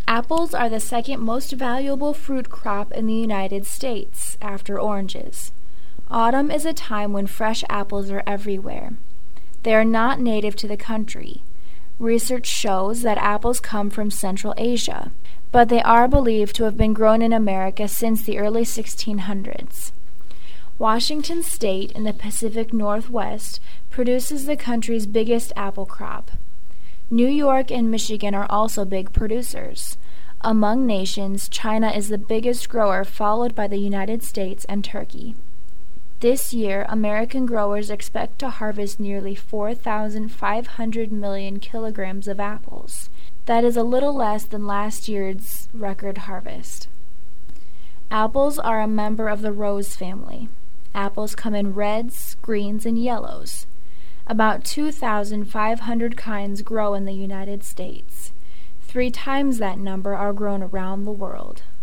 Apples are the second most valuable fruit crop in the United States, after oranges. Autumn is a time when fresh apples are everywhere. They are not native to the country. Research shows that apples come from Central Asia, but they are believed to have been grown in America since the early 1600s. Washington State in the Pacific Northwest produces the country's biggest apple crop. New York and Michigan are also big producers. Among nations, China is the biggest grower, followed by the United States and Turkey. This year, American growers expect to harvest nearly 4,500 million kilograms of apples. That is a little less than last year's record harvest. Apples are a member of the rose family. Apples come in reds, greens, and yellows. About 2,500 kinds grow in the United States. 3 times that number are grown around the world.